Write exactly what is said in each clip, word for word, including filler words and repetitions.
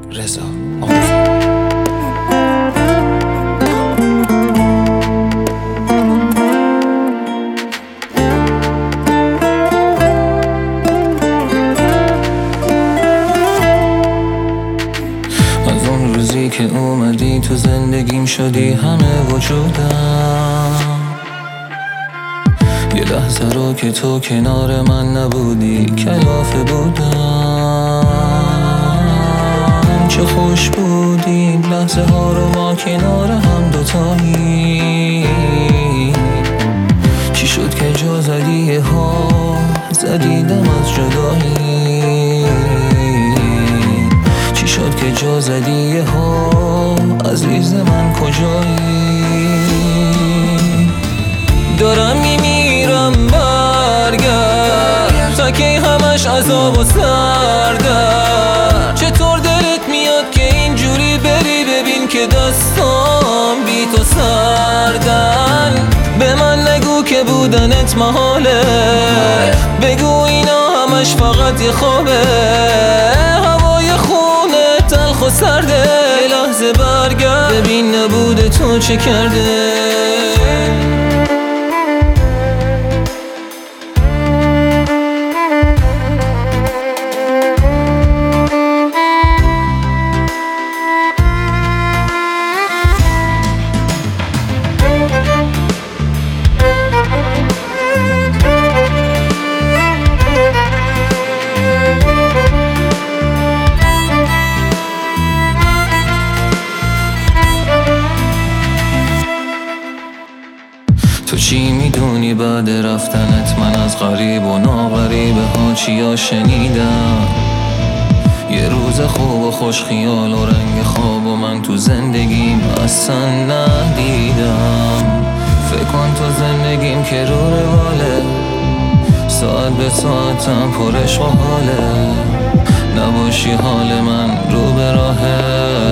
رضا آموزاد. از اون روزی که اومدی تو زندگیم شدی همه وجودم، یه لحظه رو که تو کنار من نبودی کلافه بودم. چه خوش بودی لحظه ها رو ما کنار هم دوتایی. چی شد که جا زدی ها زدی دم از جدایی. چی شد که جا زدی ها عزیز من کجایی. دارم میمیرم برگرد تا که همش عذاب و سردرد. چطور دلت میاد که اینجوری بری ببین که دستام بی تو سردن. به من نگو که بودنت محاله، بگو اینا همش فقط یه خوابه. هوای خونه تلخ و سرده، یه لحظه برگرد ببین نبوده تو چه کرده. تو چی میدونی بعد رفتنت من از غریب و ناغریبه ها چیا شنیدم. یه روز خوب و خوش خیال و رنگ خواب و من تو زندگیم اصلا ندیدم. فکر کن تو زندگیم که رو رواله، ساعت به ساعتم پرش و حاله. نباشی حال من رو به راهه،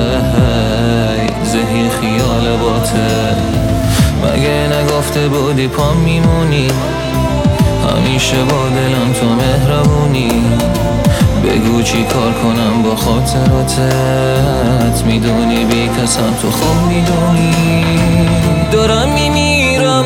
زهی خیال باته. مگه نگفته بودی پام میمونی، همیشه با دلم تو مهربونی. بگو چی کار کنم با خاطراتت، میدونی بی کسم تو خوب میدونی. دارم میمیرم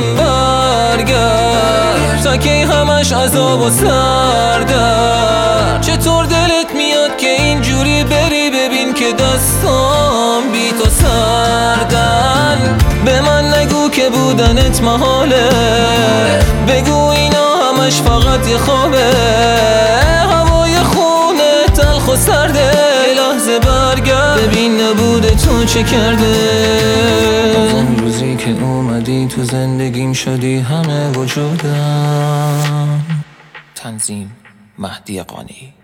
برگرد تا که همش عذاب و سردرد. چطور دلت میاد که اینجوری بری ببین که دستام بی تو سردن. به من نگو که بودنت محاله، بگو اینا همش فقط یه خوابه. هوای خونه تلخ و سرده، یه لحظه برگرد ببین نبوده تو چه کرده. از اون روزی که اومدی تو زندگیم شدی همه وجودم. تنظیم مهدی قانی.